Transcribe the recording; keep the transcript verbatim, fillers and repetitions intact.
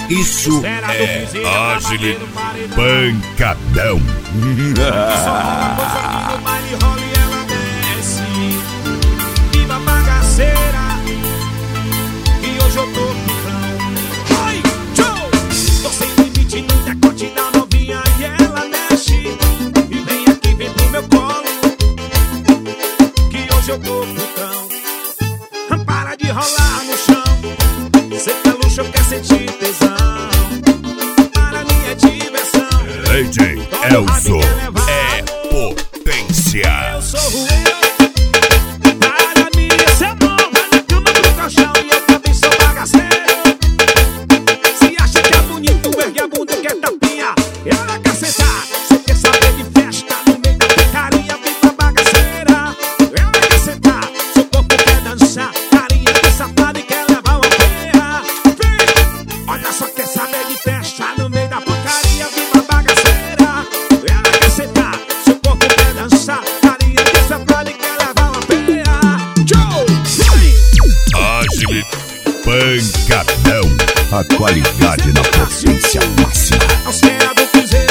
Isso é Agile Pancadão. Só uma coisa que no baile rola e ela desce. Viva bagaceira, que hoje eu tô picão. Oi, tchau! Tô sem limite no decote da novinha e ela mexe. E vem aqui, vem pro meu colo, que hoje eu tô putão. Para de rolar no chão, cê quer luxo, eu quero sentir tesão. Para mim é diversão. D J Elzo é potência. Eu sou o eu. Para mim esse amor vai na cama do colchão e eu também sou bagaceiro. Se acha que é bonito, ergue a bunda e quer tapinha. Ela quer sentar, cê quer saber de festa no meio da picaria, viva bagaceira. Ela quer sentar, seu corpo quer dançar, carinha de safado e quer levar uma feia. Vem, olha só, quer saber de festa no meio da porcaria, viva bagaceira. Ela quer sentar, seu corpo quer dançar, carinha de safado e quer levar uma feia. Tchau, vem! Agile Pancadão. A qualidade na potência máxima. Aos que é do cruzeiro.